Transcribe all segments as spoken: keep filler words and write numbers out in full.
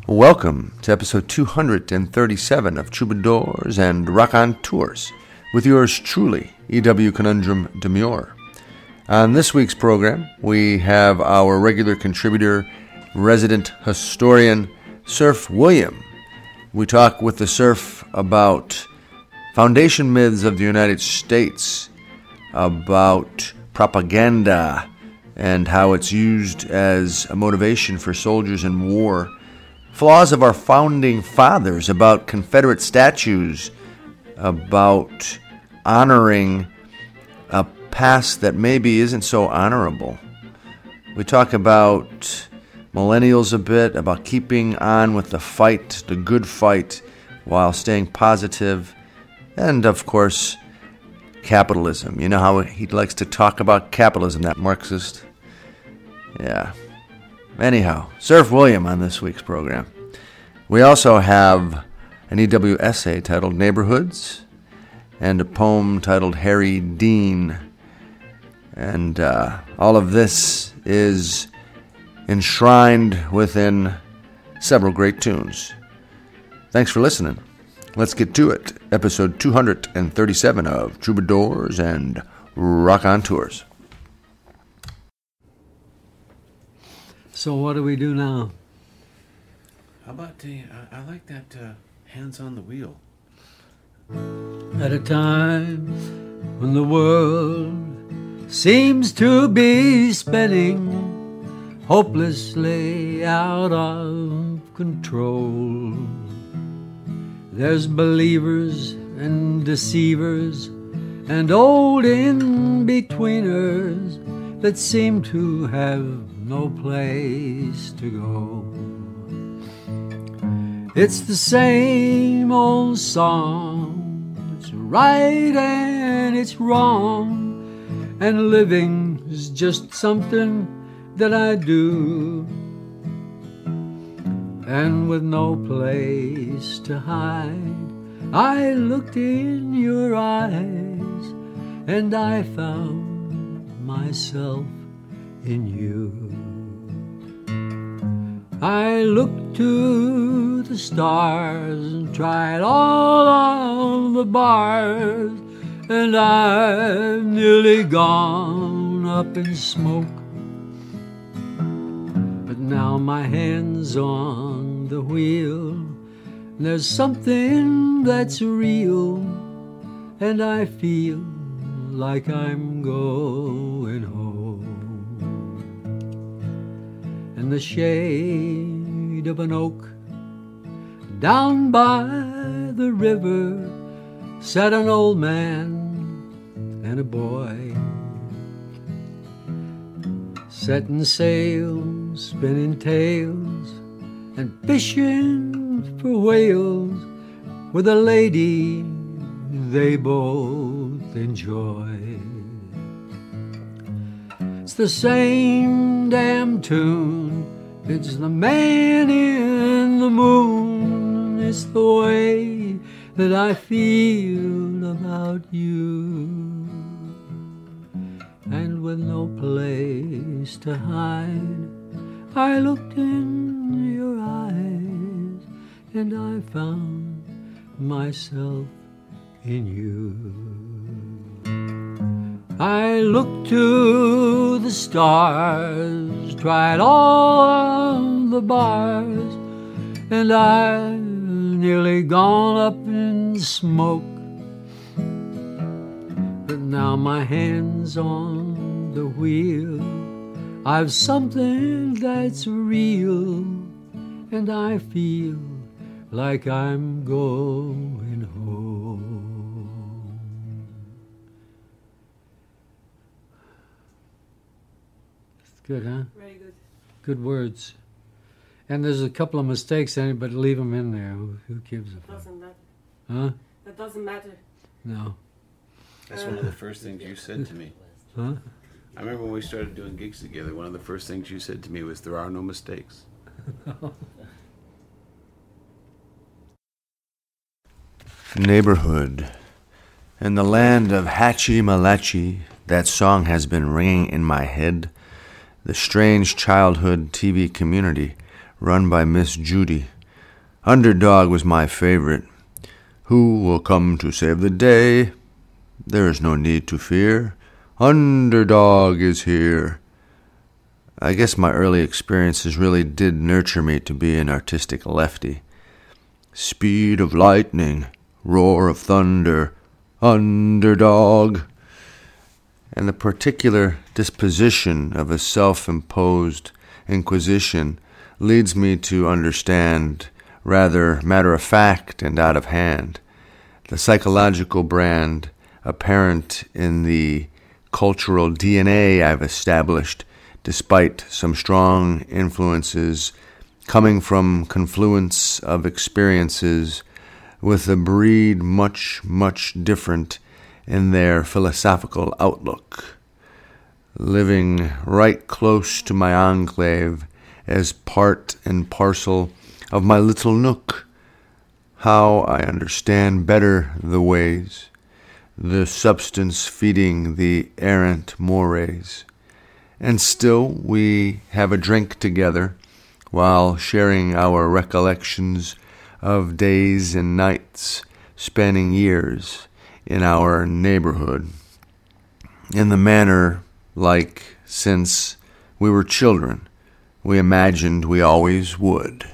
Welcome to episode two hundred thirty-seven of Troubadours and Raconteurs with yours truly, E W. Conundrum Demure. On this week's program, we have our regular contributor, resident historian, Surf William. We talk with the Surf about foundation myths of the United States, about propaganda and how it's used as a motivation for soldiers in war, flaws of our founding fathers, about Confederate statues, about honoring a past that maybe isn't so honorable. We talk about millennials a bit, about keeping on with the fight, the good fight, while staying positive, and of course, capitalism. You know how he likes to talk about capitalism, that Marxist? Yeah. Anyhow, Surf William on this week's program. We also have an E W essay titled Neighborhoods and a poem titled Harry Dean. And uh, all of this is enshrined within several great tunes. Thanks for listening. Let's get to it. Episode two hundred thirty-seven of Troubadours and Raconteurs. So what do we do now? How about the, I, I like that uh, hands on the wheel. At a time when the world seems to be spinning hopelessly out of control, there's believers and deceivers and old in-betweeners that seem to have no place to go. It's the same old song. It's right and it's wrong, and living is just something that I do. And with no place to hide, I looked in your eyes and I found myself in you. I looked to the stars and tried all of the bars, and I've nearly gone up in smoke. But now my hand's on the wheel, there's something that's real, and I feel like I'm going home. In the shade of an oak down by the river sat an old man and a boy, setting sails, spinning tales, and fishing for whales with a lady they both enjoy. It's the same damn tune. It's the man in the moon. It's the way that I feel about you. And with no place to hide, I looked in your eyes and I found myself in you. I looked to the stars, tried all of the bars, and I've nearly gone up in smoke. But now my hand's on the wheel, I've something that's real, and I feel like I'm going home. Good, huh? Very good. Good words. And there's a couple of mistakes in it, but leave them in there. Who, who gives a fuck? Doesn't matter. Huh? That doesn't matter. No. That's one of the first things you said to me. Huh? I remember when we started doing gigs together, one of the first things you said to me was, there are no mistakes. Neighborhood. In the land of Hatchie Malachi, that song has been ringing in my head. The strange childhood T V community run by Miss Judy Underdog was my favorite. Who will come to save the day? There is no need to fear. Underdog is here. I guess my early experiences really did nurture me to be an artistic lefty. Speed of lightning, roar of thunder, underdog. And the particular disposition of a self-imposed inquisition leads me to understand, rather matter-of-fact and out of hand, the psychological brand apparent in the cultural D N A I've established, despite some strong influences coming from confluence of experiences with a breed much, much different in their philosophical outlook. Living right close to my enclave as part and parcel of my little nook, how I understand better the ways, the substance feeding the errant mores. And still we have a drink together while sharing our recollections of days and nights spanning years in our neighborhood, in the manner like since we were children we imagined we always would.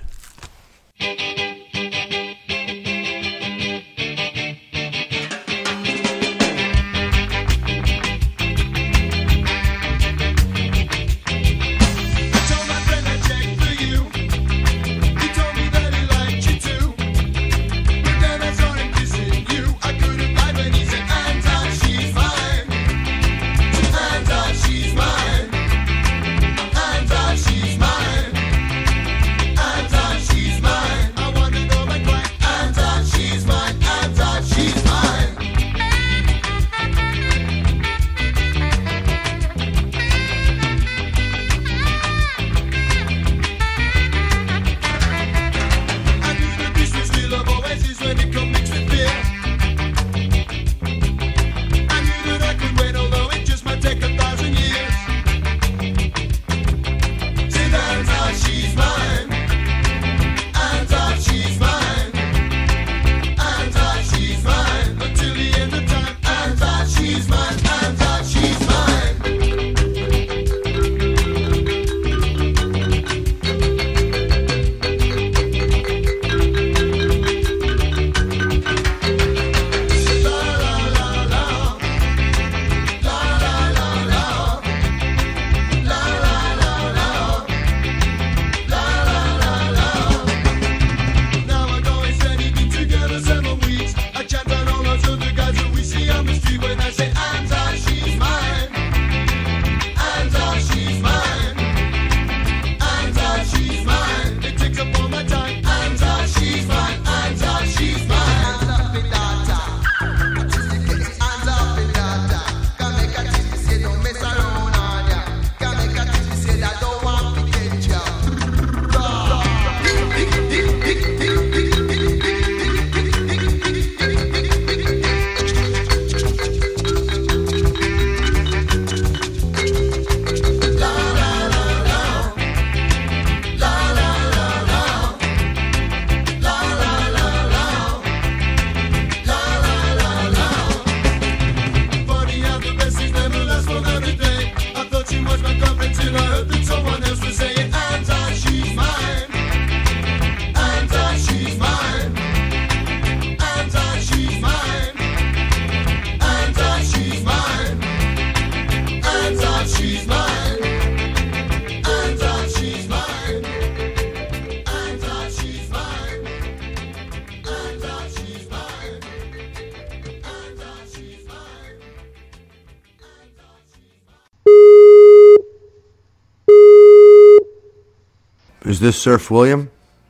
Is this Surf William?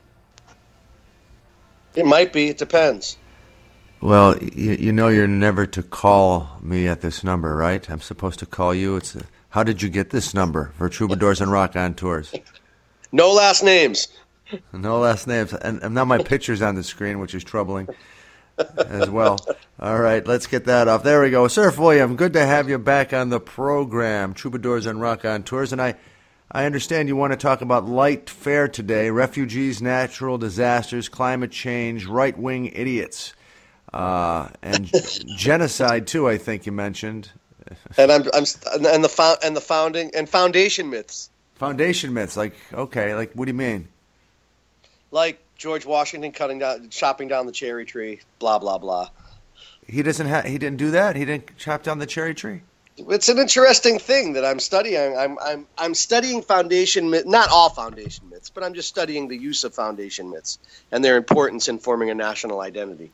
It might be. It depends. Well, you, you know you're never to call me at this number, right? I'm supposed to call you. It's a, how did you get this number for Troubadours and Rock on Tours? No last names. No last names. And, and now my picture's on the screen, which is troubling as well. All right, let's get that off. There we go. Surf William, good to have you back on the program, Troubadours and Rock on Tours. And I, I understand you want to talk about light fare today, refugees, natural disasters, climate change, right-wing idiots, uh, and genocide too, I think you mentioned. And I'm, I'm and the fo- and the founding and foundation myths. Foundation myths, like, okay, like, what do you mean? Like George Washington cutting down, chopping down the cherry tree, blah, blah, blah. He doesn't ha- he didn't do that? He didn't chop down the cherry tree? It's an interesting thing that I'm studying. I'm I'm I'm studying foundation myths, not all foundation myths, but I'm just studying the use of foundation myths and their importance in forming a national identity.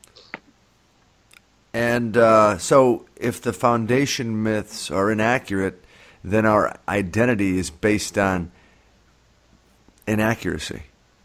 And uh, so if the foundation myths are inaccurate, then our identity is based on inaccuracy.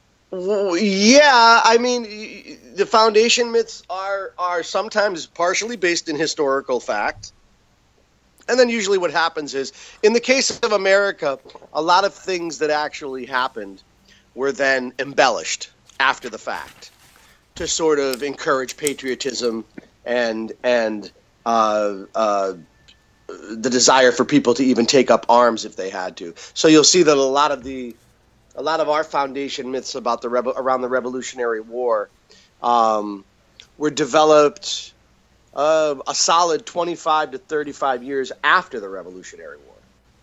Yeah, I mean, the foundation myths are are sometimes partially based in historical fact. And then usually what happens is, in the case of America, a lot of things that actually happened were then embellished after the fact to sort of encourage patriotism and and uh, uh, the desire for people to even take up arms if they had to. So you'll see that a lot of the a lot of our foundation myths about the rebel around the Revolutionary War um, were developed Uh, a solid twenty-five to thirty-five years after the Revolutionary War.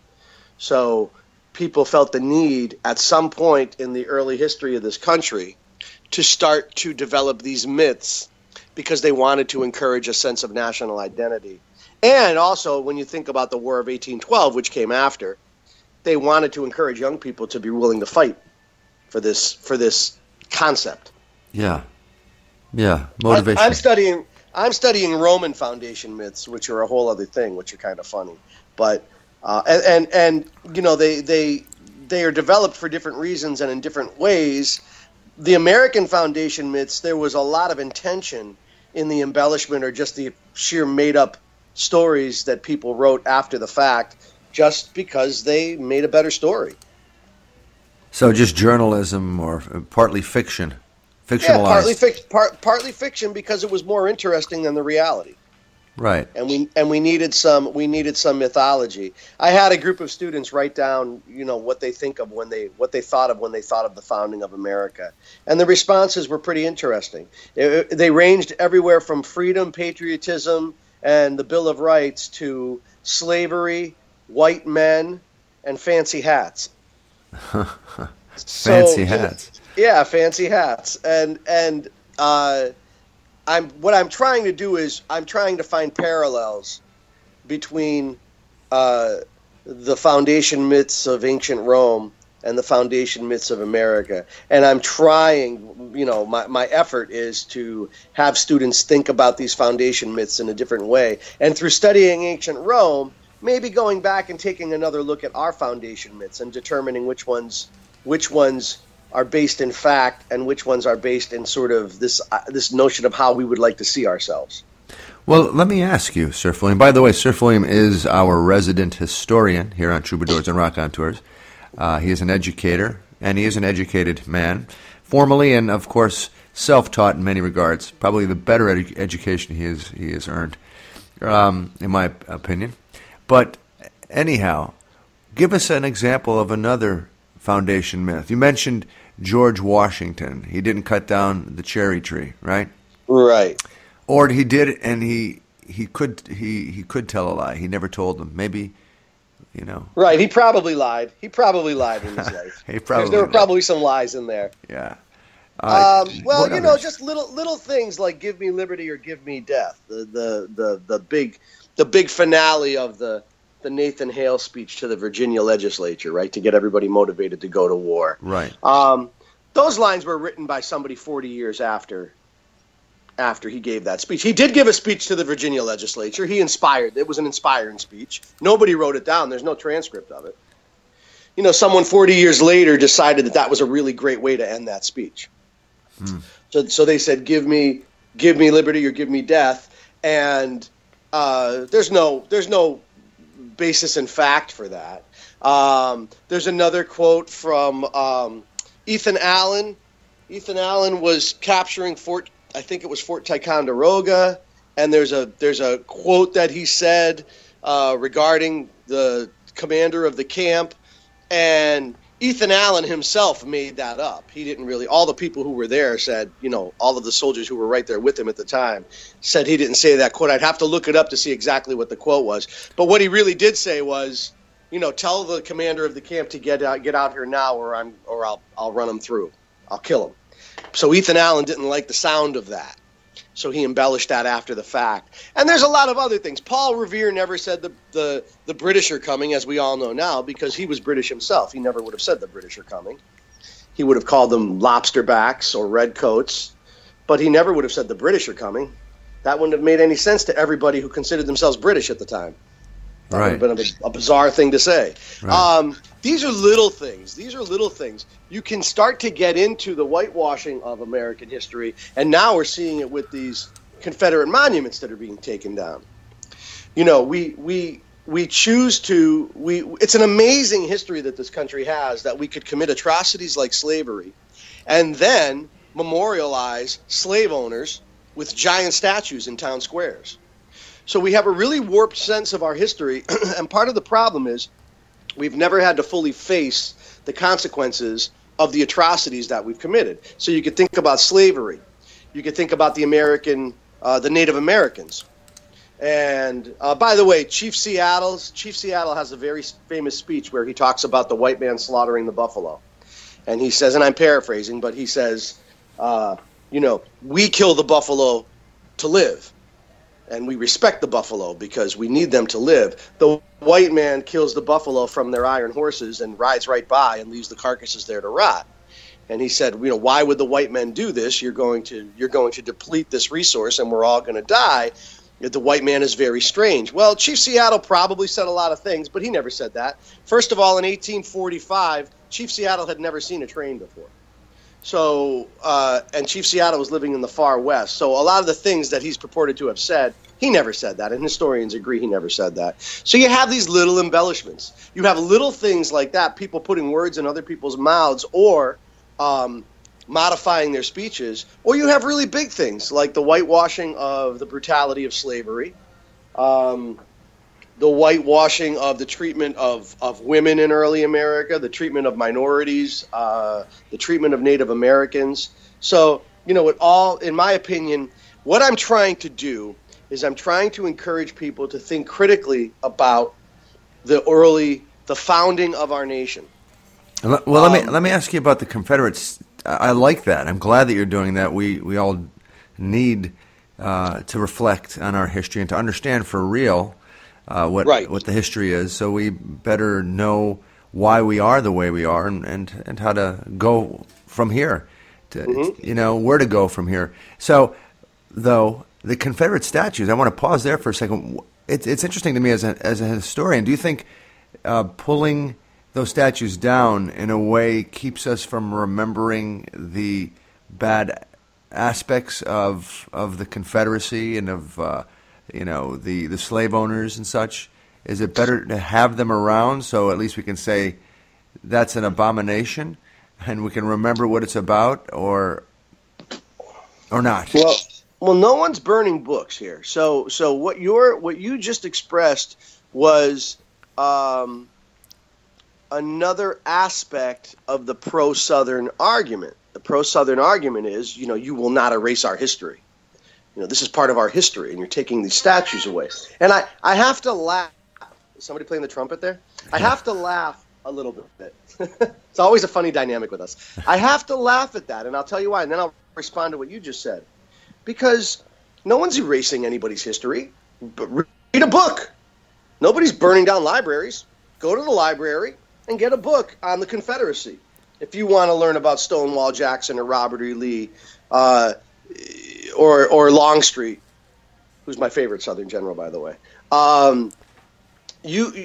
So people felt the need at some point in the early history of this country to start to develop these myths because they wanted to encourage a sense of national identity. And also, when you think about the War of eighteen twelve, which came after, they wanted to encourage young people to be willing to fight for this for this concept. Yeah. Yeah. Motivation. I, I'm studying... I'm studying Roman foundation myths, which are a whole other thing, which are kind of funny. But uh, and, and and you know they they they are developed for different reasons and in different ways. The American foundation myths, there was a lot of intention in the embellishment or just the sheer made up stories that people wrote after the fact, just because they made a better story. So just journalism or partly fiction. Yeah, partly, fic- part, partly fiction because it was more interesting than the reality. Right. And we and we needed some we needed some mythology. I had a group of students write down, you know, what they think of when they what they thought of when they thought of the founding of America, and the responses were pretty interesting. It, they ranged everywhere from freedom, patriotism, and the Bill of Rights to slavery, white men, and fancy hats. So, fancy hats. Yeah, fancy hats, and and uh, I'm what I'm trying to do is I'm trying to find parallels between uh, the foundation myths of ancient Rome and the foundation myths of America, and I'm trying. You know, my my effort is to have students think about these foundation myths in a different way, and through studying ancient Rome, maybe going back and taking another look at our foundation myths and determining which ones which ones. are based in fact and which ones are based in sort of this uh, this notion of how we would like to see ourselves. Well, let me ask you, Sir William. By the way, Sir William is our resident historian here on Troubadours and Raconteurs. Uh, he is an educator, and he is an educated man, formally and, of course, self-taught in many regards. Probably the better edu- education he has, he has earned, um, in my opinion. But anyhow, give us an example of another foundation myth. You mentioned George Washington. He didn't cut down the cherry tree, right? Right. Or he did it, and he he could he, he could tell a lie. He never told them. Maybe, you know. Right. He probably lied. He probably lied in his life. he probably there were lied. probably some lies in there. Yeah. Um, well, you know, others? just little little things like "Give me liberty" or "Give me death." The the the the big the big finale of the. the Nathan Hale speech to the Virginia legislature, right, to get everybody motivated to go to war. Right. Um, those lines were written by somebody forty years after after he gave that speech. He did give a speech to the Virginia legislature. He inspired. It was an inspiring speech. Nobody wrote it down. There's no transcript of it. You know, someone forty years later decided that that was a really great way to end that speech. Hmm. So, so they said, "Give me, give me liberty or give me death." And uh, there's no, there's no basis in fact for that. Um, there's another quote from um, Ethan Allen. Ethan Allen was capturing Fort, I think it was Fort Ticonderoga, and there's a there's a quote that he said uh, regarding the commander of the camp And Ethan Allen himself made that up. He didn't really, all the people who were there said, you know, all of the soldiers who were right there with him at the time said he didn't say that quote. I'd have to look it up to see exactly what the quote was. But what he really did say was, you know, tell the commander of the camp to get out, get out here now, or I'm, or I'll, I'll run him through. I'll kill him. So Ethan Allen didn't like the sound of that. So he embellished that after the fact. And there's a lot of other things. Paul Revere never said the, the, the British are coming, as we all know now, because he was British himself. He never would have said the British are coming. He would have called them lobsterbacks or redcoats, but he never would have said the British are coming. That wouldn't have made any sense to everybody who considered themselves British at the time. That Right. would have been a, a bizarre thing to say. Right. Um, these are little things. These are little things. You can start to get into the whitewashing of American history, and now we're seeing it with these Confederate monuments that are being taken down. You know, we we we choose to we. It's an amazing history that this country has, that we could commit atrocities like slavery, and then memorialize slave owners with giant statues in town squares. So we have a really warped sense of our history, and part of the problem is we've never had to fully face the consequences of the atrocities that we've committed. So you could think about slavery. You could think about the American, uh, the Native Americans. And uh, by the way, Chief Seattle's, Chief Seattle has a very famous speech where he talks about the white man slaughtering the buffalo. And he says, and I'm paraphrasing, but he says, uh, you know, we kill the buffalo to live. And we respect the buffalo because we need them to live. The white man kills the buffalo from their iron horses and rides right by and leaves the carcasses there to rot. And he said, you know, why would the white men do this? You're going to you're going to deplete this resource, and we're all going to die. The white man is very strange. Well, Chief Seattle probably said a lot of things, but he never said that. First of all, in eighteen forty-five, Chief Seattle had never seen a train before. So, uh, and Chief Seattle was living in the far west. So a lot of the things that he's purported to have said, he never said that, and historians agree he never said that. So you have these little embellishments. You have little things like that, people putting words in other people's mouths or um, modifying their speeches, or you have really big things like the whitewashing of the brutality of slavery, um, the whitewashing of the treatment of, of women in early America, the treatment of minorities, uh, the treatment of Native Americans. So, you know, it all, in my opinion, what I'm trying to do is I'm trying to encourage people to think critically about the early, the founding of our nation. Well, let Um, me let me ask you about the Confederates. I I like that. I'm glad that you're doing that. We we all need uh, to reflect on our history and to understand for real uh, what Right. what the history is. So we better know why we are the way we are, and and, and how to go from here. To, Mm-hmm. You know, where to go from here. So, though, the Confederate statues. I want to pause there for a second. It's it's interesting to me as a as a historian. Do you think uh, pulling those statues down in a way keeps us from remembering the bad aspects of of the Confederacy and of uh, you know the, the slave owners and such? Is it better to have them around so at least we can say that's an abomination and we can remember what it's about, or or not? Well, well, no one's burning books here. So, so what you're what you just expressed was um, another aspect of the pro-Southern argument. The pro-Southern argument is, you know, you will not erase our history. You know, this is part of our history, and you're taking these statues away. And I, I have to laugh. Is somebody playing the trumpet there? I have to laugh a little bit. It's always a funny dynamic with us. I have to laugh at that, and I'll tell you why, and then I'll respond to what you just said. Because no one's erasing anybody's history. But read a book. Nobody's burning down libraries. Go to the library and get a book on the Confederacy. If you want to learn about Stonewall Jackson or Robert E. Lee uh, or or Longstreet, who's my favorite Southern general, by the way. Um, you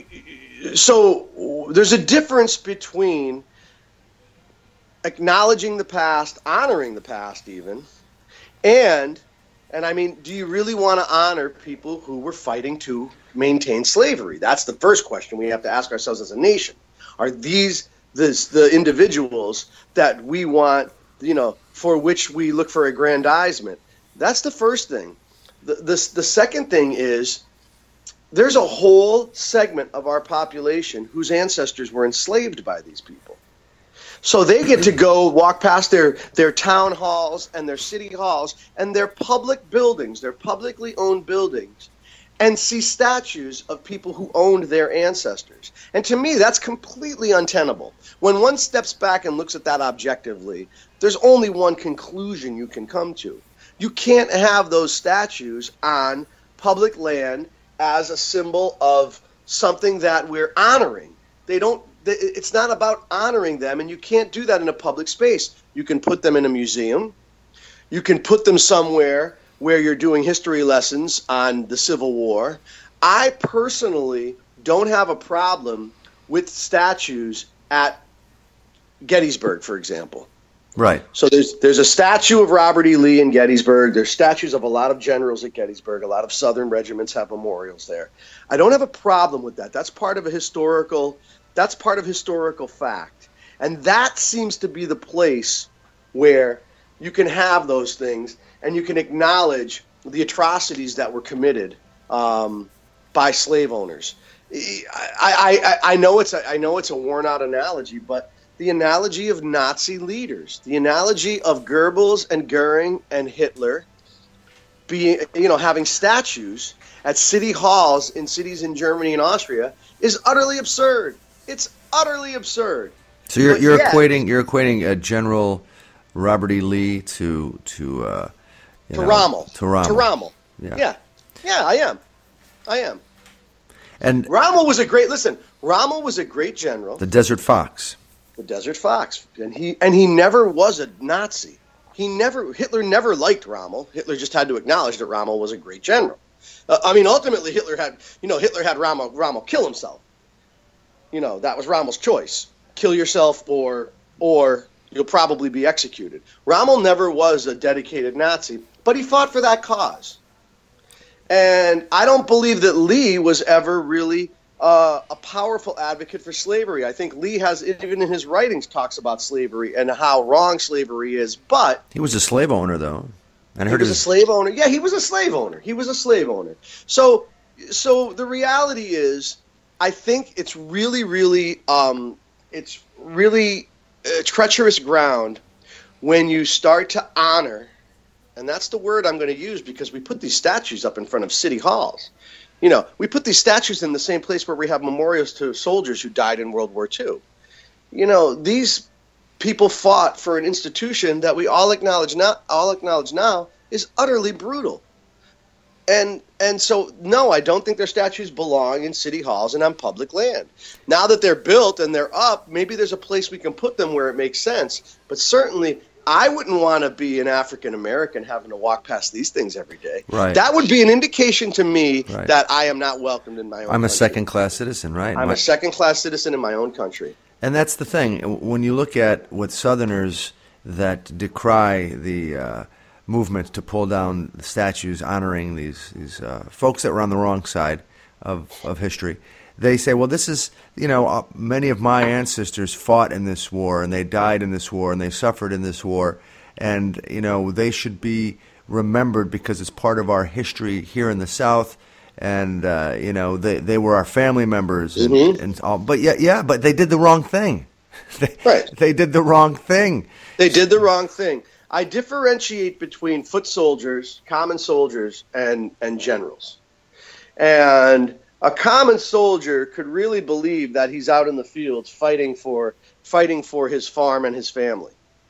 so there's a difference between acknowledging the past, honoring the past even, and and I mean, do you really want to honor people who were fighting to maintain slavery? That's the first question we have to ask ourselves as a nation. Are these the, the individuals that we want, you know, for which we look for aggrandizement? That's the first thing. The, the, the second thing is there's a whole segment of our population whose ancestors were enslaved by these people. So they get to go walk past their, their town halls and their city halls and their public buildings, their publicly owned buildings, and see statues of people who owned their ancestors. And to me, that's completely untenable. When one steps back and looks at that objectively, there's only one conclusion you can come to. You can't have those statues on public land as a symbol of something that we're honoring. They don't. It's not about honoring them, and you can't do that in a public space. You can put them in a museum. You can put them somewhere where you're doing history lessons on the Civil War. I personally don't have a problem with statues at Gettysburg, for example. Right. So there's there's a statue of Robert E. Lee in Gettysburg. There's statues of a lot of generals at Gettysburg. A lot of Southern regiments have memorials there. I don't have a problem with that. That's part of a historical that's part of historical fact. And that seems to be the place where you can have those things and you can acknowledge the atrocities that were committed um, by slave owners. I, I, I, I know it's a, I know it's a worn out analogy, but the analogy of Nazi leaders, the analogy of Goebbels and Goering and Hitler being, you know, having statues at city halls in cities in Germany and Austria is utterly absurd. It's utterly absurd. So you're But you're yet- equating you're equating uh, General Robert E. Lee to to uh, you To know, Rommel. to Rommel. To Rommel. Yeah. Yeah. Yeah, I am. I am. And Rommel was a great, listen, Rommel was a great general, the Desert Fox. the Desert Fox, and he and he never was a Nazi. He never, Hitler never liked Rommel. Hitler just had to acknowledge that Rommel was a great general. Uh, I mean, ultimately, Hitler had, you know, Hitler had Rommel, Rommel kill himself. You know, that was Rommel's choice. Kill yourself or or you'll probably be executed. Rommel never was a dedicated Nazi, but he fought for that cause. And I don't believe that Lee was ever really uh, a powerful advocate for slavery. I think Lee has, even in his writings, talks about slavery and how wrong slavery is. But He was a slave owner, though. And I he heard was a his, slave owner. Yeah, he was a slave owner. He was a slave owner. So, so the reality is, I think it's really, really, um, it's really uh, treacherous ground when you start to honor, and that's the word I'm going to use because we put these statues up in front of city halls. You know, we put these statues in the same place where we have memorials to soldiers who died in World War Two. You know, these people fought for an institution that we all acknowledge now, all acknowledge now is utterly brutal. And and so, no, I don't think their statues belong in city halls and on public land. Now that they're built and they're up, maybe there's a place we can put them where it makes sense. But certainly, I wouldn't want to be an African American having to walk past these things every day. Right. That would be an indication to me Right. that I am not welcomed in my own I'm a country. second-class citizen, right? I'm My- a second-class citizen in my own country. And that's the thing. When you look at what Southerners that decry the uh, movement to pull down the statues honoring these these uh, folks that were on the wrong side of, of history, they say, well, this is, you know, uh, many of my ancestors fought in this war, and they died in this war, and they suffered in this war, and, you know, they should be remembered because it's part of our history here in the South. And, uh, you know, they, they were our family members. And, Mhm. and all, but, yeah, yeah, but they did the wrong thing. they, Right. They did the wrong thing. They did the wrong thing. I differentiate between foot soldiers, common soldiers, and, and generals. And a common soldier could really believe that he's out in the fields fighting for fighting for his farm and his family.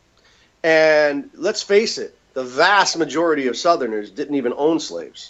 And let's face it, the vast majority of Southerners didn't even own slaves.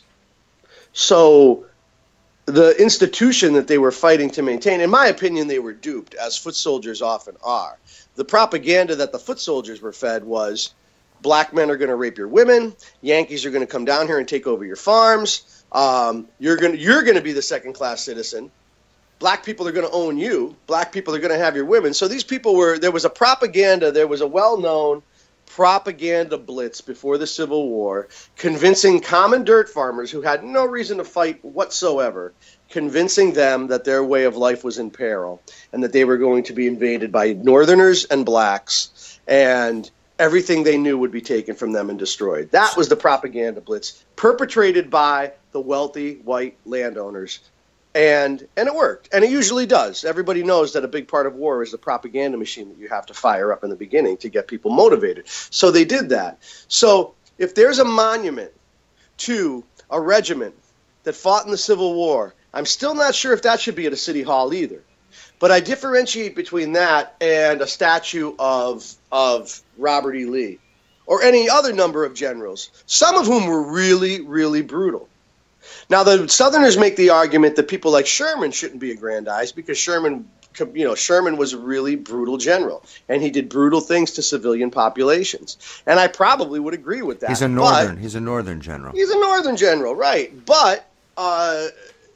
So the institution that they were fighting to maintain, in my opinion, they were duped, as foot soldiers often are. The propaganda that the foot soldiers were fed was black men are going to rape your women, Yankees are going to come down here and take over your farms, um, you're going you're going to be the second-class citizen, black people are going to own you, black people are going to have your women. So these people were, there was a propaganda, there was a well-known propaganda blitz before the Civil War, convincing common dirt farmers who had no reason to fight whatsoever, convincing them that their way of life was in peril and that they were going to be invaded by Northerners and blacks, and everything they knew would be taken from them and destroyed. That was the propaganda blitz perpetrated by the wealthy white landowners And and it worked, and it usually does. Everybody knows that a big part of war is the propaganda machine that you have to fire up in the beginning to get people motivated. So they did that. So if there's a monument to a regiment that fought in the Civil War, I'm still not sure if that should be at a city hall either. But I differentiate between that and a statue of of Robert E. Lee or any other number of generals, some of whom were really, really brutal. Now, the Southerners make the argument that people like Sherman shouldn't be aggrandized because Sherman, you know, Sherman was a really brutal general, and he did brutal things to civilian populations. And I probably would agree with that. He's a northern. He's a northern general. He's a northern general, right? But, uh,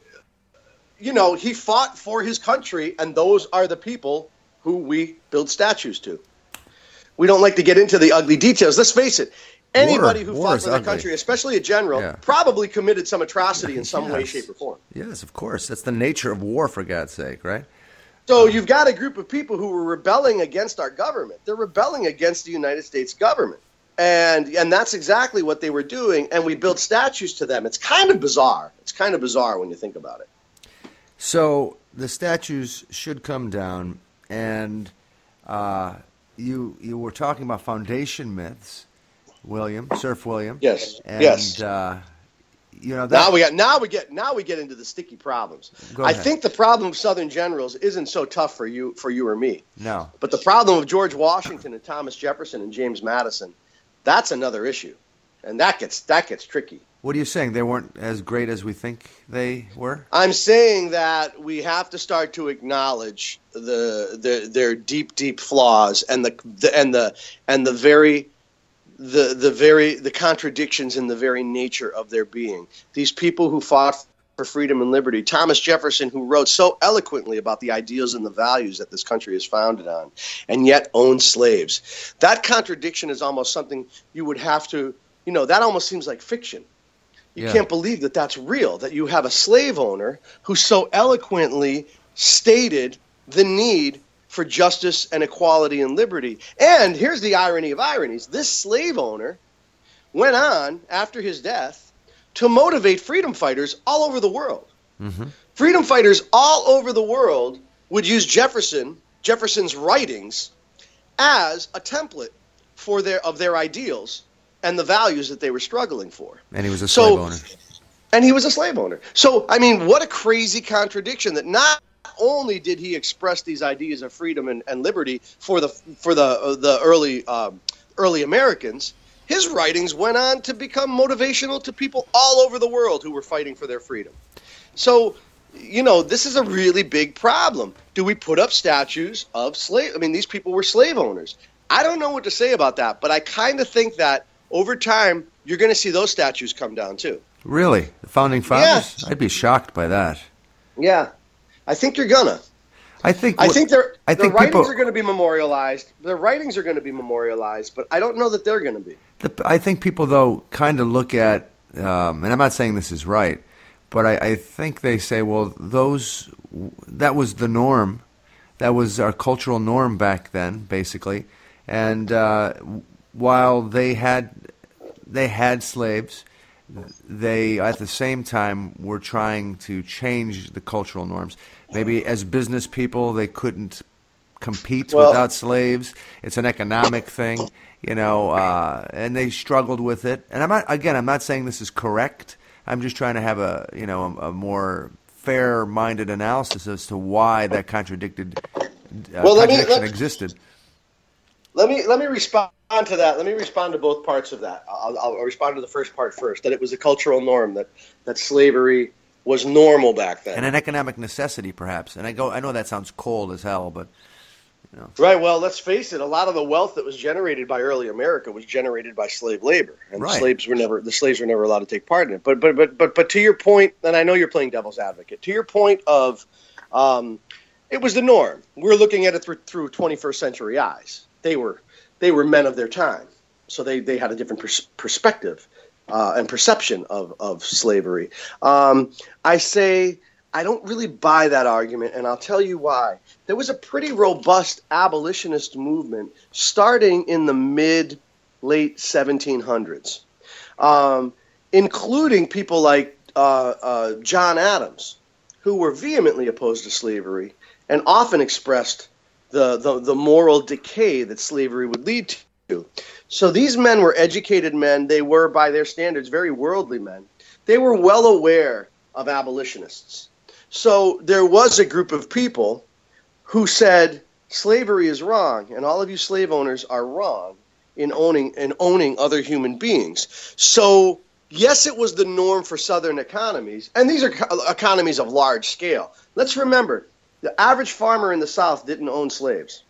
you know, he fought for his country, and those are the people who we build statues to. We don't like to get into the ugly details. Let's face it. Anybody war, who war fought for their ugly. country, especially a general, yeah. probably committed some atrocity in some yes. way, shape, or form. Yes, of course. That's the nature of war, for God's sake, right? So you've got a group of people who were rebelling against our government. They're rebelling against the United States government. And and that's exactly what they were doing, and we built statues to them. It's kind of bizarre. It's kind of bizarre when you think about it. So the statues should come down, and uh, you you were talking about foundation myths. William, Surf William. Yes. And, yes. Uh, you know that, now we got now we get now we get into the sticky problems. Go I ahead. think the problem of Southern generals isn't so tough for you for you or me. No. But the problem of George Washington and Thomas Jefferson and James Madison, that's another issue, and that gets that gets tricky. What are you saying? They weren't as great as we think they were? I'm saying that we have to start to acknowledge the, the their deep, deep flaws and the, the and the and the very the the very the contradictions in the very nature of their being. These people who fought for freedom and liberty, Thomas Jefferson, who wrote so eloquently about the ideals and the values that this country is founded on, and yet owned slaves. That contradiction is almost something you would have to, you know, that almost seems like fiction. You Yeah. can't believe that that's real, that you have a slave owner who so eloquently stated the need for justice and equality and liberty. And here's the irony of ironies. This slave owner went on, after his death, to motivate freedom fighters all over the world. Mm-hmm. Freedom fighters all over the world would use Jefferson, Jefferson's writings as a template for their of their ideals and the values that they were struggling for. And he was a So- slave owner. And he was a slave owner. So, I mean, what a crazy contradiction that not only did he express these ideas of freedom and, and liberty for the for the uh, the early um, early Americans, his writings went on to become motivational to people all over the world who were fighting for their freedom. So, you know, this is a really big problem. Do we put up statues of slave? I mean, these people were slave owners. I don't know what to say about that, but I kind of think that over time, you're going to see those statues come down too. Really? The founding fathers? I'd be shocked by that. Yeah, I think you're gonna. I think I what- think their I their think writings people- are going to be memorialized. Their writings are going to be memorialized, but I don't know that they're going to be. The, I think people, though, kind of look at, um, and I'm not saying this is right, but I, I think they say, well, those that was the norm. That was our cultural norm back then, basically. And uh, while they had they had slaves, they at the same time were trying to change the cultural norms. Maybe as business people, they couldn't compete Well- without slaves. It's an economic thing, you know, uh, and they struggled with it. And I'm not, again, I'm not saying this is correct. I'm just trying to have a, you know, a, a more fair-minded analysis as to why that contradicted uh, Well, let me- contradiction let- existed. Let me let me respond to that. Let me respond to both parts of that. I'll, I'll respond to the first part first. That it was a cultural norm that that slavery was normal back then. And an economic necessity, perhaps. And I go, I know that sounds cold as hell, but Right. Well, let's face it. A lot of the wealth that was generated by early America was generated by slave labor, and Right. the slaves were never the slaves were never allowed to take part in it. But but but but but to your point, and I know you're playing devil's advocate. To your point of, um, it was the norm. We're looking at it through through twenty-first century eyes. They were they were men of their time, so they they had a different pers- perspective uh, and perception of of slavery. Um, I say. I don't really buy that argument, and I'll tell you why. There was a pretty robust abolitionist movement starting in the mid-late seventeen hundreds, um, including people like uh, uh, John Adams, who were vehemently opposed to slavery and often expressed the, the, the moral decay that slavery would lead to. So these men were educated men. They were, by their standards, very worldly men. They were well aware of abolitionists. So there was a group of people who said slavery is wrong, and all of you slave owners are wrong in owning in owning other human beings. So yes, it was the norm for Southern economies, and these are economies of large scale. Let's remember, the average farmer in the South didn't own slaves.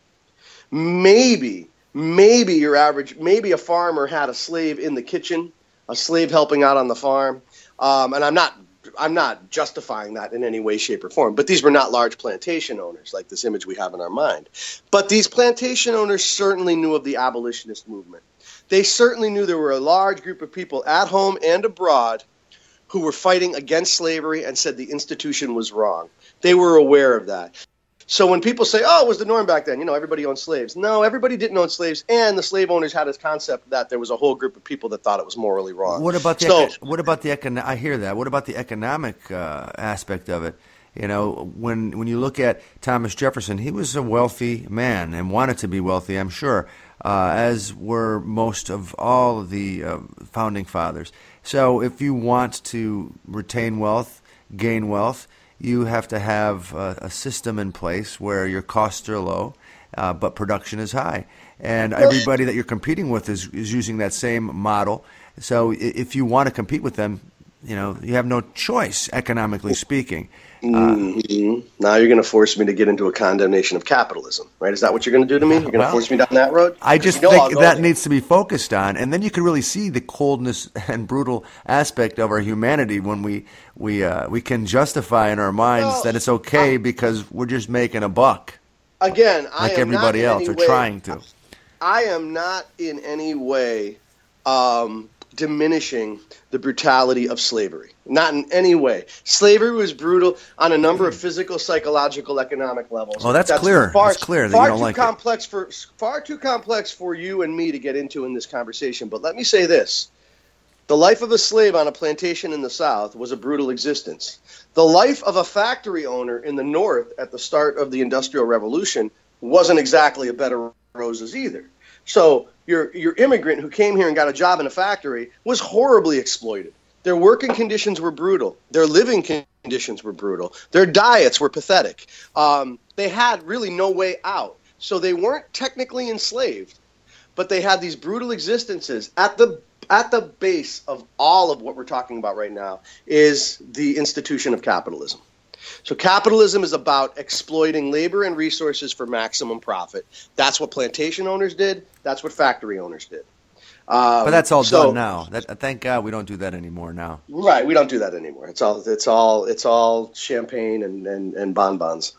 Maybe, maybe your average, maybe a farmer had a slave in the kitchen, a slave helping out on the farm, um, and I'm not I'm not justifying that in any way, shape, or form, but these were not large plantation owners like this image we have in our mind. But these plantation owners certainly knew of the abolitionist movement. They certainly knew there were a large group of people at home and abroad who were fighting against slavery and said the institution was wrong. They were aware of that. So when people say, oh, it was the norm back then, you know, everybody owned slaves. No, everybody didn't own slaves, and the slave owners had this concept that there was a whole group of people that thought it was morally wrong. What about the, so, eco- what about the econo- I hear that. What about the economic uh, aspect of it? You know, when when you look at Thomas Jefferson, he was a wealthy man and wanted to be wealthy, I'm sure, uh, as were most of all of the uh, founding fathers. So if you want to retain wealth, gain wealth, you have to have a, a system in place where your costs are low, uh, but production is high. And everybody that you're competing with is, is using that same model. So if you want to compete with them, you know, you have no choice, economically speaking. Uh, mm-hmm. Now you're going to force me to get into a condemnation of capitalism, right? Is that what you're going to do to me? You're going well, to force me down that road? I just you know think that there. needs to be focused on, and then you can really see the coldness and brutal aspect of our humanity when we we uh, we can justify in our minds well, that it's okay I, because we're just making a buck. Again, I like am everybody not else, in or any way, trying to. I am not in any way um, diminishing the brutality of slavery. Not in any way. Slavery was brutal on a number of physical, psychological, economic levels. Oh, that's, that's clear. Far, it's clear that far you don't too like complex it. For, far too complex for you and me to get into in this conversation. But let me say this. The life of a slave on a plantation in the South was a brutal existence. The life of a factory owner in the North at the start of the Industrial Revolution wasn't exactly a bed of roses either. So your your immigrant who came here and got a job in a factory was horribly exploited. Their working conditions were brutal. Their living conditions were brutal. Their diets were pathetic. Um, they had really no way out. So they weren't technically enslaved, but they had these brutal existences. At the at the base of all of what we're talking about right now is the institution of capitalism. So capitalism is about exploiting labor and resources for maximum profit. That's what plantation owners did. That's what factory owners did. Um, but that's all so, done now. That, thank God we don't do that anymore now. Right, we don't do that anymore. It's all it's all it's all champagne and, and, and bonbons.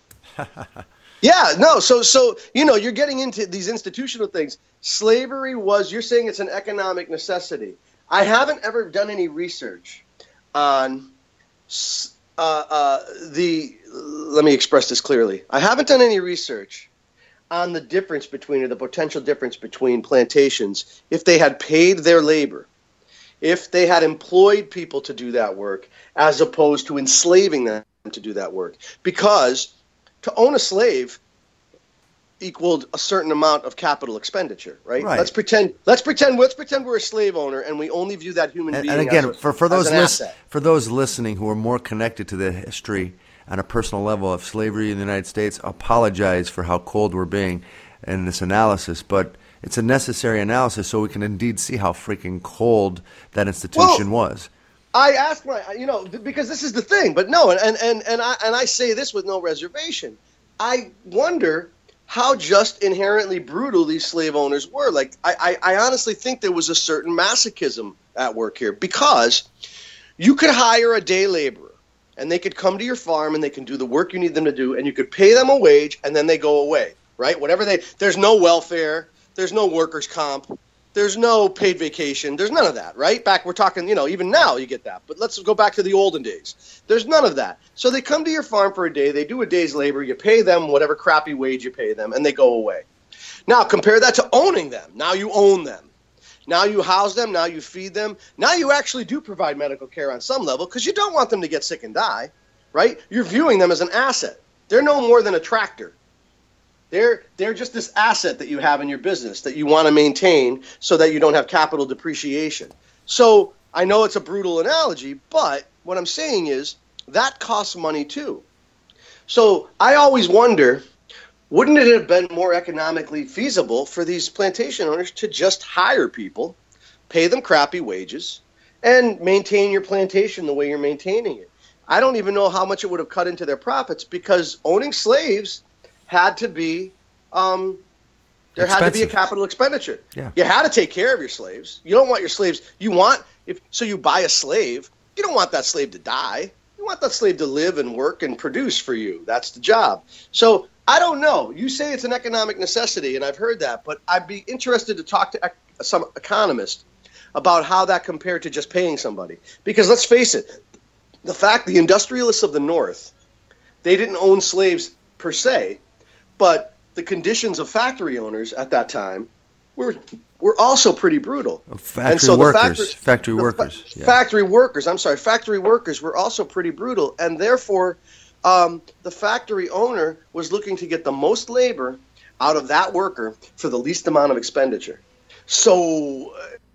Yeah, no, so so you know, you're getting into these institutional things. Slavery was, you're saying it's an economic necessity. I haven't ever done any research on uh, uh, the, let me express this clearly. I haven't done any research on the difference between, or the potential difference between plantations if they had paid their labor, if they had employed people to do that work, as opposed to enslaving them to do that work. Because to own a slave equaled a certain amount of capital expenditure, right? Right. Let's pretend. Let's pretend. Let's pretend we're a slave owner, and we only view that human And, being. and again, as a, for for as those an lis- asset. for those listening who are more connected to the history on a personal level of slavery in the United States, apologize for how cold we're being in this analysis, but it's a necessary analysis so we can indeed see how freaking cold that institution Well, was. I asked my, you know, because this is the thing, but no, and and and I and I say this with no reservation. I wonder how just inherently brutal these slave owners were. Like, I, I, I honestly think there was a certain masochism at work here, because you could hire a day laborer and they could come to your farm and they can do the work you need them to do, and you could pay them a wage and then they go away, right? Whatever they, there's no welfare, there's no workers' comp, there's no paid vacation, there's none of that, right? Back, we're talking, you know, even now you get that, but let's go back to the olden days. There's none of that. So they come to your farm for a day, they do a day's labor, you pay them whatever crappy wage you pay them, and they go away. Now compare that to owning them. Now you own them. Now you house them, now you feed them. Now you actually do provide medical care on some level, because you don't want them to get sick and die, right? You're viewing them as an asset. They're no more than a tractor. They're they're just this asset that you have in your business that you want to maintain so that you don't have capital depreciation. So I know it's a brutal analogy, but what I'm saying is that costs money too. So I always wonder, wouldn't it have been more economically feasible for these plantation owners to just hire people, pay them crappy wages, and maintain your plantation the way you're maintaining it? I don't even know how much it would have cut into their profits, because owning slaves had to be, um, there Expensive. had to be a capital expenditure. Yeah. You had to take care of your slaves. You don't want your slaves, you want, if so you buy a slave, you don't want that slave to die. You want that slave to live and work and produce for you. That's the job. So I don't know. You say it's an economic necessity, and I've heard that, but I'd be interested to talk to ec- some economist about how that compared to just paying somebody. Because let's face it, the fact the industrialists of the North, they didn't own slaves per se, but the conditions of factory owners at that time were were also pretty brutal. Factory and so workers, the factory, factory the workers, fa- yeah. factory workers. I'm sorry, factory workers were also pretty brutal, and therefore, um, the factory owner was looking to get the most labor out of that worker for the least amount of expenditure. So,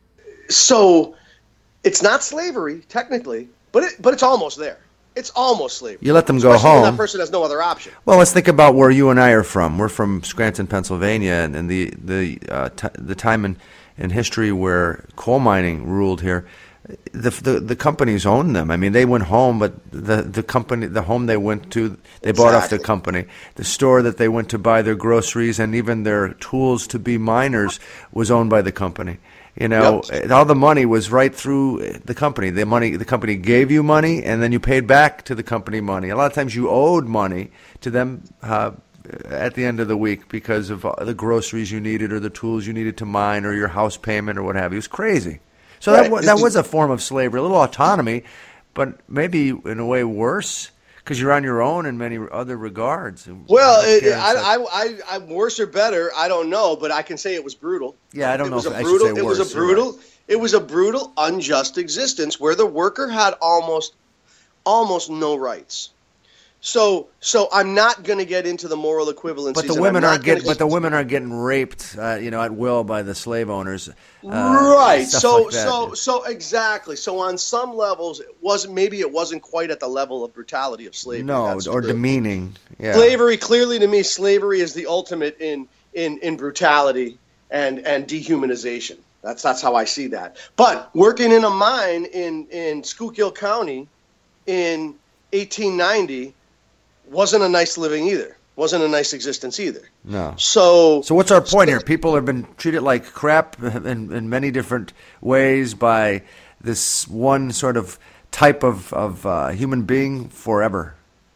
so it's not slavery technically, but it, but it's almost there. It's almost slavery. You let them go Especially when home. that person has no other option. Well, let's think about where you and I are from. We're from Scranton, Pennsylvania, and, and the the uh, t- the time in, in history where coal mining ruled here. The, the the companies owned them. I mean, they went home, but the the company, the home they went to, they bought off the Exactly. company. The store that they went to buy their groceries and even their tools to be miners was owned by the company. You know, Yep. all the money was right through the company. The money, the company gave you money, and then you paid back to the company money. A lot of times, you owed money to them uh, at the end of the week because of uh, the groceries you needed, or the tools you needed to mine, or your house payment, or what have you. It was crazy. So Right. that was, that was a form of slavery, a little autonomy, but maybe in a way worse because you're on your own in many other regards. Well, it, Healthcare and I, such. I, I, I, worse or better, I don't know, but I can say it was brutal. Yeah, I don't it know was if a I should brutal, say It was worse, a you're brutal. right. It was a brutal, unjust existence where the worker had almost, almost no rights. So, so I'm not going to get into the moral equivalencies. But the and women I'm are not gonna getting, but the women are getting raped, uh, you know, at will by the slave owners. Uh, right. stuff So, like that. so, so exactly. So, on some levels, it wasn't. Maybe it wasn't quite at the level of brutality of slavery. no, That's or true. demeaning. Yeah. Slavery, clearly to me, slavery is the ultimate in in in brutality and and dehumanization. That's that's how I see that. But working in a mine in in Schuylkill County in eighteen ninety wasn't a nice living either. Wasn't a nice existence either. No. So So what's our point here? People have been treated like crap in, in many different ways by this one sort of type of, of uh, human being forever.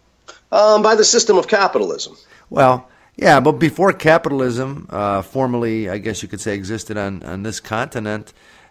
um, by the system of capitalism. Well, yeah, but before capitalism uh, formally, I guess you could say, existed on, on this continent,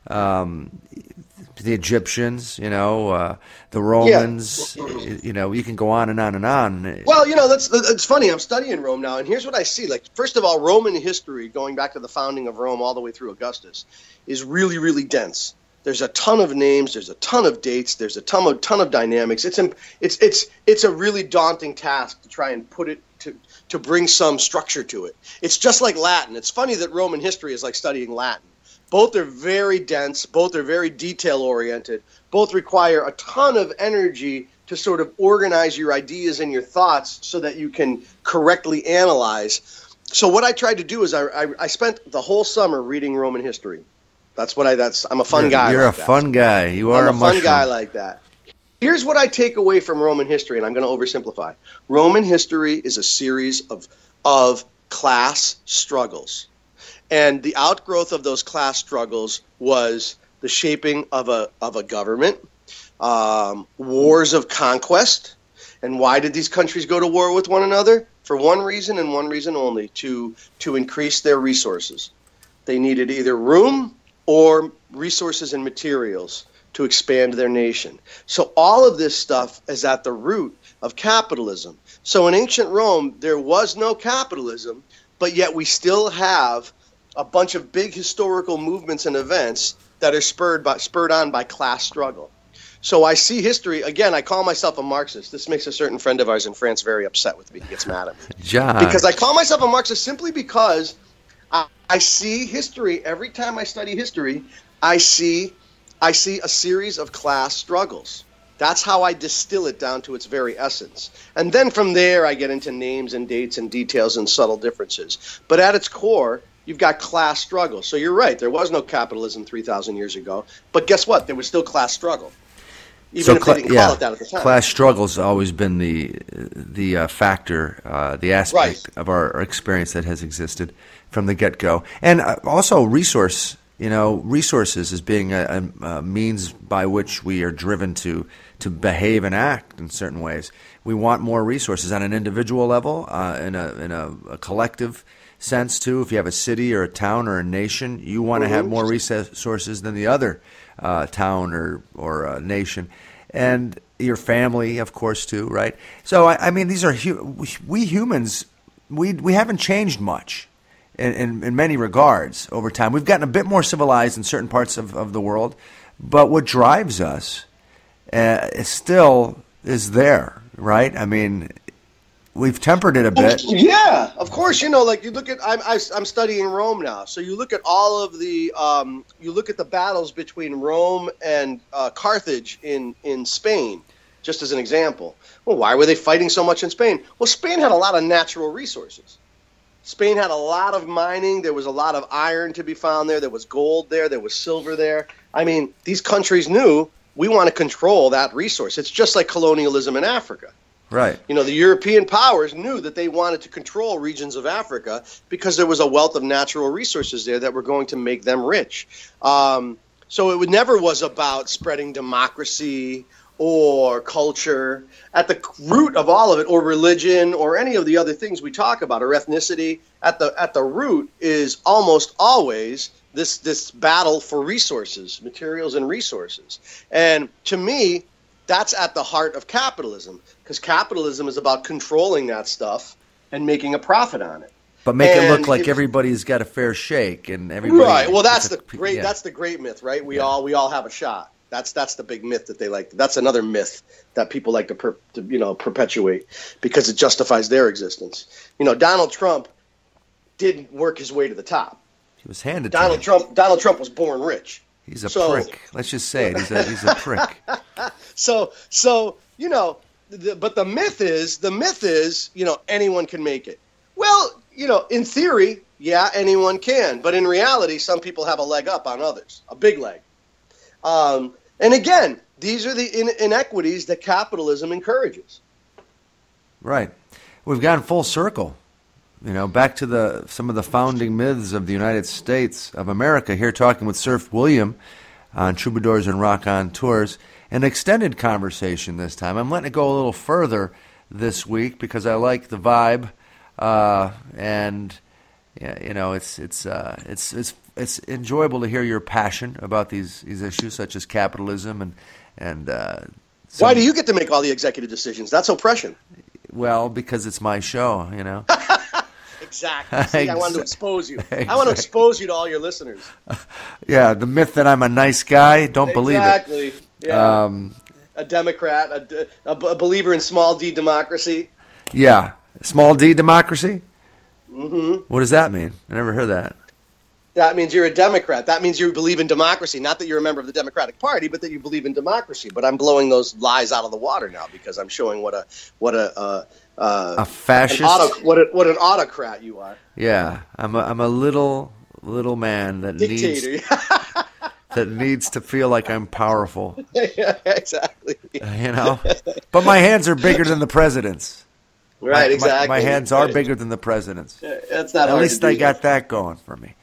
um, the Egyptians, you know, uh, the Romans, you know, you can go on and on and on. Well, you know, that's it's funny. I'm studying Rome now, and here's what I see. Like, first of all, Roman history, going back to the founding of Rome all the way through Augustus, is really, really dense. There's a ton of names. There's a ton of dates. There's a ton of ton of dynamics. It's it's it's it's a really daunting task to try and put it to to bring some structure to it. It's just like Latin. It's funny that Roman history is like studying Latin. Both are very dense. Both are very detail oriented. Both require a ton of energy to sort of organize your ideas and your thoughts so that you can correctly analyze. So what I tried to do is I I, I spent the whole summer reading Roman history. That's what I. That's I'm a fun you're, guy. You're like a that. fun guy. You are I'm a, a fun mushroom. guy like that. Here's what I take away from Roman history, and I'm going to oversimplify. Roman history is a series of of class struggles, and the outgrowth of those class struggles was the shaping of a of a government, um, wars of conquest. And why did these countries go to war with one another? For one reason and one reason only: to to increase their resources. They needed either room or resources and materials to expand their nation. So all of this stuff is at the root of capitalism. So in ancient Rome, there was no capitalism, but yet we still have a bunch of big historical movements and events that are spurred by, spurred on by class struggle. So I see history. Again, I call myself a Marxist. This makes a certain friend of ours in France very upset with me. He gets mad at me. John. Because I call myself a Marxist simply because I, I see history. Every time I study history, I see I see a series of class struggles. That's how I distill it down to its very essence. And then from there, I get into names and dates and details and subtle differences. But at its core, you've got class struggle. So you're right. There was no capitalism three thousand years ago. But guess what? There was still class struggle. Even so if cla- they didn't yeah, call it that at the time. Class struggle's always been the the uh, factor, uh, the aspect Right. of our, our experience that has existed from the get-go. And uh, also resource, you know, resources as being a, a, a means by which we are driven to to behave and act in certain ways. We want more resources on an individual level, uh, in a in a, a collective sense too. If you have a city or a town or a nation, you want to Mm-hmm. have more resources than the other uh, town or or uh, nation, and your family, of course, too, right? So I, I mean, these are hu- we humans. We we haven't changed much in, in in many regards over time. We've gotten a bit more civilized in certain parts of, of the world, but what drives us uh, is still is there, right? I mean, we've tempered it a bit. Yeah, of course. You know, like you look at, I'm I, I'm studying Rome now, so you look at all of the, um, you look at the battles between Rome and uh, Carthage in in Spain, just as an example. Well, why were they fighting so much in Spain? Well, Spain had a lot of natural resources. Spain had a lot of mining. There was a lot of iron to be found there. There was gold there. There was silver there. I mean, these countries knew we want to control that resource. It's just like colonialism in Africa. Right. You know, the European powers knew that they wanted to control regions of Africa because there was a wealth of natural resources there that were going to make them rich. Um, so it would, never was about spreading democracy or culture at the root of all of it, or religion, or any of the other things we talk about, or ethnicity. At the at the root is almost always this this battle for resources, materials and resources. And to me, that's at the heart of capitalism, because capitalism is about controlling that stuff and making a profit on it. But make it look And like if- everybody's got a fair shake and everybody. Right. Well, that's it's the a- great. yeah. That's the great myth, right? We Yeah. all we all have a shot. That's that's the big myth that they like. That's another myth that people like to, per, to you know perpetuate because it justifies their existence. You know, Donald Trump didn't work his way to the top. He was handed to Donald him. Trump Donald Trump was born rich. He's a So- prick. Let's just say it. He's a he's a prick. So so you know, the, but the myth is the myth is you know anyone can make it. Well, you know, in theory, yeah, anyone can, but in reality, some people have a leg up on others, a big leg. Um, and again, these are the in- inequities that capitalism encourages. Right. We've gone full circle. You know, back to the some of the founding myths of the United States of America. Here, talking with Surf William on Troubadours and Rock on Tours. An extended conversation this time. I'm letting it go a little further this week because I like the vibe, uh, and yeah, you know, it's it's uh, it's it's it's enjoyable to hear your passion about these these issues such as capitalism and and. Uh, some- Why do you get to make all the executive decisions? That's oppression. Well, because it's my show, you know. Exactly. See, I wanted to Exa- expose you. I want to Exactly. expose you to all your listeners. Yeah, the myth that I'm a nice guy, don't believe it. Exactly. Yeah. Um, a Democrat, a, a, a believer in small d democracy. yeah, small d democracy? Mm-hmm. What does that mean? I never heard that. That means you're a Democrat. That means you believe in democracy. Not that you're a member of the Democratic Party, but that you believe in democracy. But I'm blowing those lies out of the water now because I'm showing what a what a uh, uh, A fascist? an auto, what a, what an autocrat you are. Yeah, I'm a, I'm a little little man that Dictator. needs that needs to feel like I'm powerful, Yeah, exactly. you know. But my hands are bigger than the president's. Right, My- my- exactly. My, hands are Right. bigger than the president's. That's not At hard least to I do. got that going for me.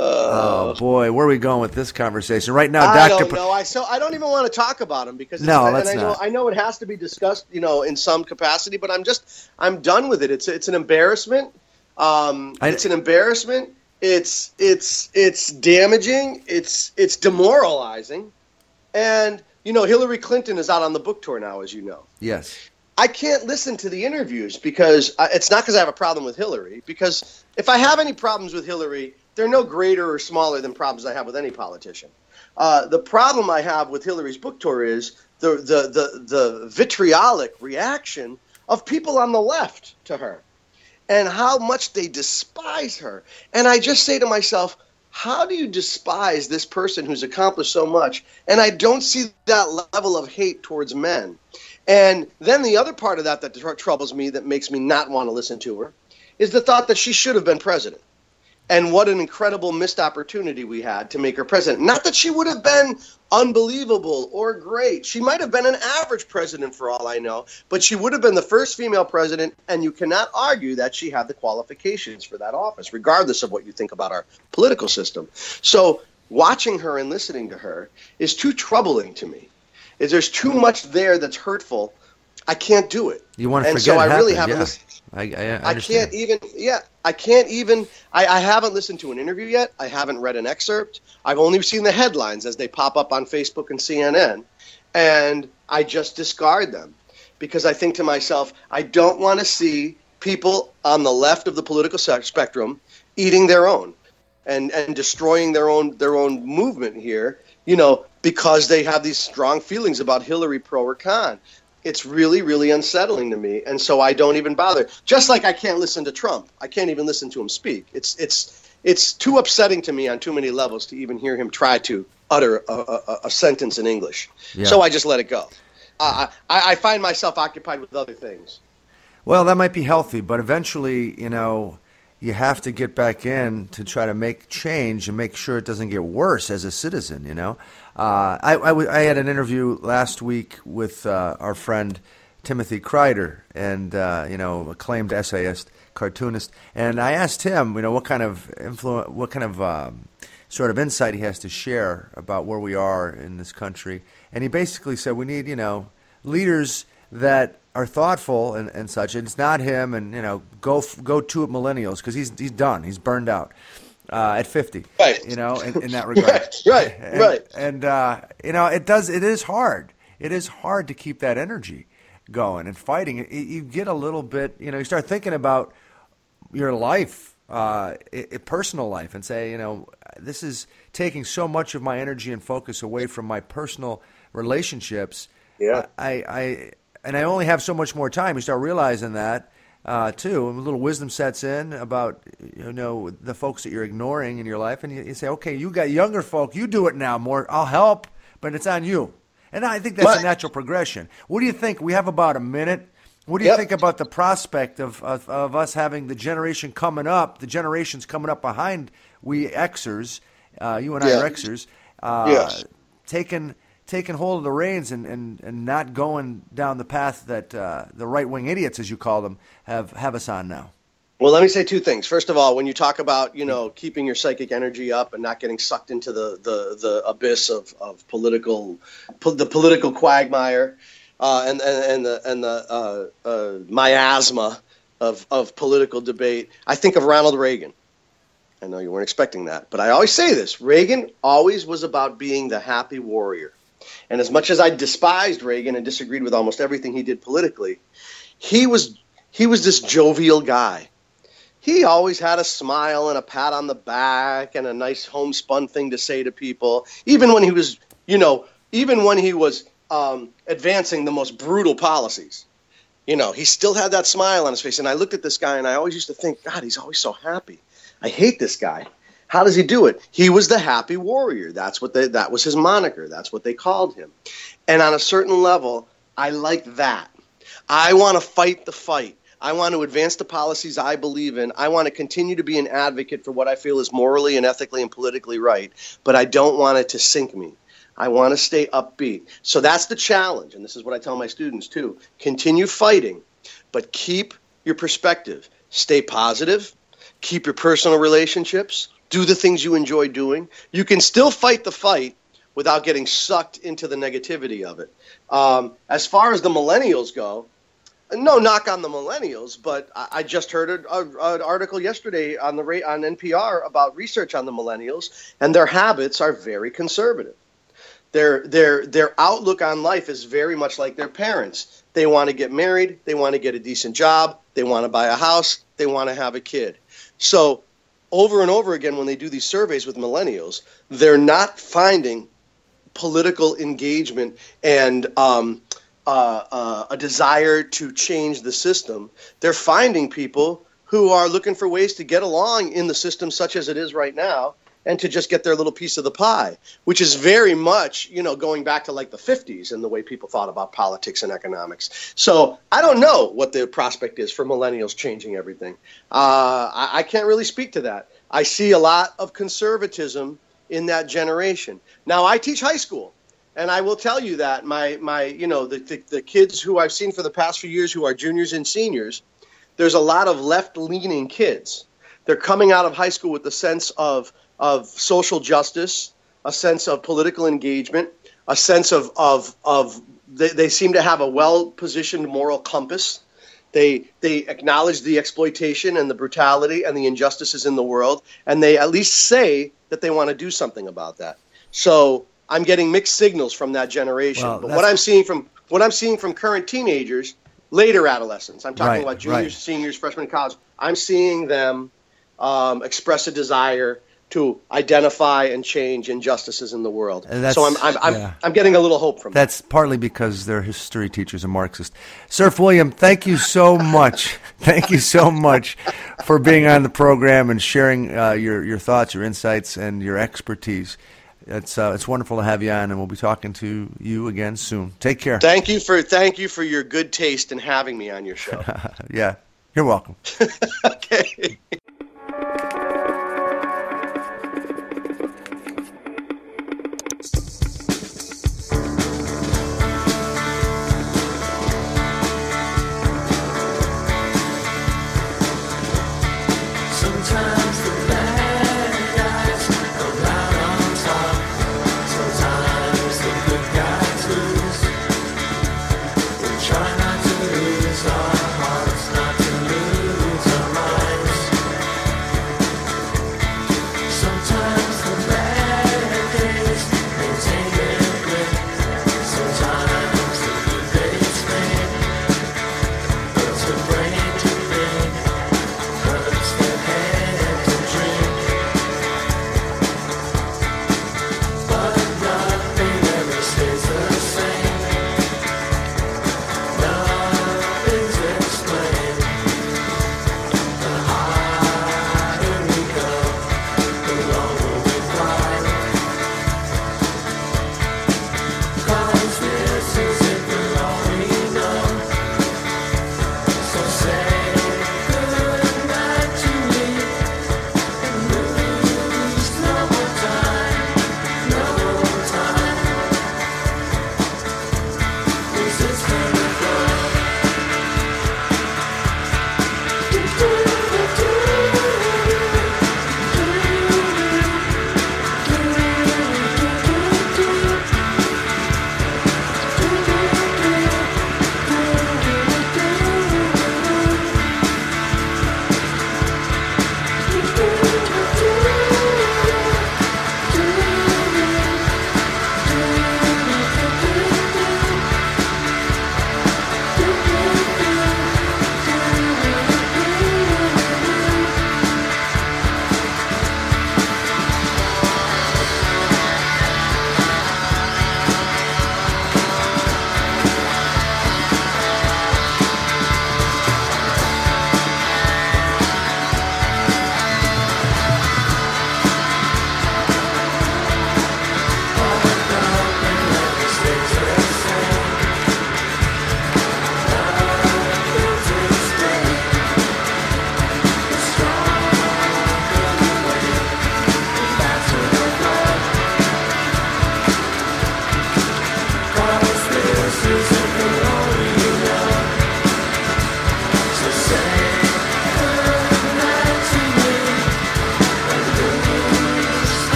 Oh boy, where are we going with this conversation right now, I Doctor don't know. I so I don't even want to talk about him because it's, No, and let's I know not. I know it has to be discussed, you know, in some capacity. But I'm just I'm done with it. It's it's an embarrassment. Um, I- it's an embarrassment. It's it's it's damaging. It's it's demoralizing. And you know, Hillary Clinton is out on the book tour now, as you know. Yes. I can't listen to the interviews because I, it's not because I have a problem with Hillary. Because if I have any problems with Hillary, they're no greater or smaller than problems I have with any politician. Uh, the problem I have with Hillary's book tour is the the the, the vitriolic reaction of people on the left to her, and how much they despise her. And I just say to myself, how do you despise this person who's accomplished so much? And I don't see that level of hate towards men. And then the other part of that that tr- troubles me, that makes me not want to listen to her, is the thought that she should have been president. And what an incredible missed opportunity we had to make her president. Not that she would have been unbelievable or great. She might have been an average president for all I know, but she would have been the first female president, and you cannot argue that she had the qualifications for that office, regardless of what you think about our political system. So watching her and listening to her is too troubling to me. Is there's too much there that's hurtful. I can't do it. You want to and forget so it I really happened, haven't yeah. listened. I, I, I can't even, yeah, I can't even, I, I haven't listened to an interview yet. I haven't read an excerpt. I've only seen the headlines as they pop up on Facebook and C N N, and I just discard them because I think to myself, I don't want to see people on the left of the political spectrum eating their own and, and destroying their own, their own movement here, you know, because they have these strong feelings about Hillary, pro or con. It's really, really unsettling to me, and so I don't even bother. Just like I can't listen to Trump. I can't even listen to him speak. It's it's it's too upsetting to me on too many levels to even hear him try to utter a, a, a sentence in English. Yeah. So I just let it go. Uh, I, I find myself occupied with other things. Well, that might be healthy, but eventually, you know, you have to get back in to try to make change and make sure it doesn't get worse as a citizen, you know. Uh, I, I, w- I had an interview last week with uh, our friend Timothy Kreider, and uh, you know, acclaimed essayist, cartoonist, and I asked him, you know, what kind of influ- what kind of um, sort of insight he has to share about where we are in this country, and he basically said we need, you know, leaders that are thoughtful and, and such. And it's not him, and you know, go go to it millennials because he's he's done, he's burned out. Uh, at fifty, right. you know, in, in that regard. right, right, and, right. And, uh, you know, it does, it is hard. It is hard to keep that energy going and fighting. It, you get a little bit, you know, you start thinking about your life, uh, it, personal life, and say, you know, this is taking so much of my energy and focus away from my personal relationships. Yeah. I, I, and I only have so much more time. You start realizing that. Uh, too, and a little wisdom sets in about, you know, the folks that you're ignoring in your life, and you, you say, okay, you got younger folk, you do it now more. I'll help, but it's on you. And I think that's what? a natural progression. What do you think? We have about a minute. What do you yep. think about the prospect of, of of us having the generation coming up, the generations coming up behind we Xers, uh, you and yeah. I are Xers, uh, yes. taking taking hold of the reins and, and, and not going down the path that uh, the right-wing idiots, as you call them, have, have us on now? Well, let me say two things. First of all, when you talk about, you know, keeping your psychic energy up and not getting sucked into the, the, the abyss of, of political, po- the political quagmire uh, and, and, and the, and the uh, uh, miasma of, of political debate, I think of Ronald Reagan. I know you weren't expecting that, but I always say this. Reagan always was about being the happy warrior. And as much as I despised Reagan and disagreed with almost everything he did politically, he was he was this jovial guy. He always had a smile and a pat on the back and a nice homespun thing to say to people, even when he was, you know, even when he was um, advancing the most brutal policies. You know, he still had that smile on his face. And I looked at this guy and I always used to think, God, he's always so happy. I hate this guy. How does he do it? He was the happy warrior. That's what they, that was his moniker. That's what they called him. And on a certain level, I like that. I want to fight the fight. I want to advance the policies I believe in. I want to continue to be an advocate for what I feel is morally and ethically and politically right. But I don't want it to sink me. I want to stay upbeat. So that's the challenge. And this is what I tell my students too. Continue fighting, but keep your perspective. Stay positive. Keep your personal relationships. Do the things you enjoy doing. You can still fight the fight without getting sucked into the negativity of it. Um, as far as the millennials go, no knock on the millennials, but I, I just heard an article yesterday on the on N P R about research on the millennials, and their habits are very conservative. Their their their outlook on life is very much like their parents. They want to get married. They want to get a decent job. They want to buy a house. They want to have a kid. So over and over again, when they do these surveys with millennials, they're not finding political engagement and um, uh, uh, a desire to change the system, they're finding people who are looking for ways to get along in the system such as it is right now, and to just get their little piece of the pie, which is very much, you know, going back to like the fifties and the way people thought about politics and economics. So I don't know what the prospect is for millennials changing everything. Uh, I, I can't really speak to that. I see a lot of conservatism in that generation. Now, I teach high school, and I will tell you that my, my you know, the, the, the kids who I've seen for the past few years who are juniors and seniors, there's a lot of left-leaning kids. They're coming out of high school with the sense of of social justice, a sense of political engagement, a sense of, of, of they, they seem to have a well-positioned moral compass. They, they acknowledge the exploitation and the brutality and the injustices in the world, and they at least say that they want to do something about that. So I'm getting mixed signals from that generation. Well, but what I'm seeing from what I'm seeing from current teenagers, later adolescents, I'm talking right, about juniors, right. seniors, freshmen in college, I'm seeing them um, express a desire to identify and change injustices in the world. So I'm I'm I'm, yeah. I'm getting a little hope from That's that. partly because their history teachers are Marxist. Surf William, thank you so much. Thank you so much for being on the program and sharing uh, your, your thoughts, your insights, and your expertise. It's uh, it's wonderful to have you on, and we'll be talking to you again soon. Take care. Thank you for thank you for your good taste in having me on your show. Yeah, you're welcome. Okay. Try not to lose our hearts, not to lose our minds.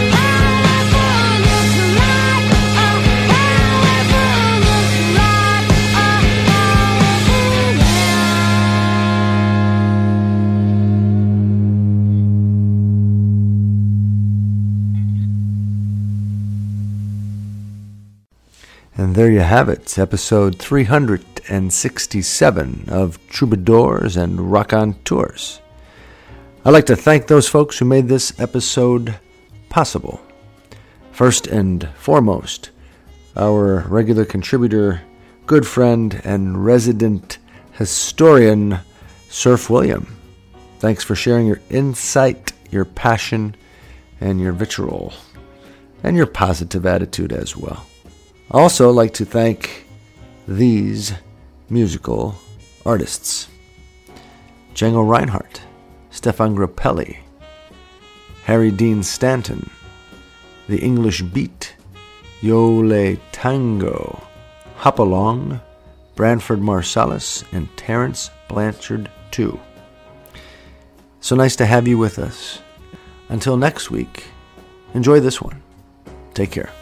And there you have it, episode three hundred sixty-seven of Troubadours and Raconteurs. I'd like to thank those folks who made this episode possible. First and foremost, our regular contributor, good friend, and resident historian, Surf William. Thanks for sharing your insight, your passion, and your vitriol, and your positive attitude as well. I also like to thank these musical artists: Django Reinhardt, Stefan Grappelli, Harry Dean Stanton, The English Beat, Yole Tango, Hopalong, Branford Marsalis, and Terence Blanchard too. So nice to have you with us. Until next week, enjoy this one. Take care.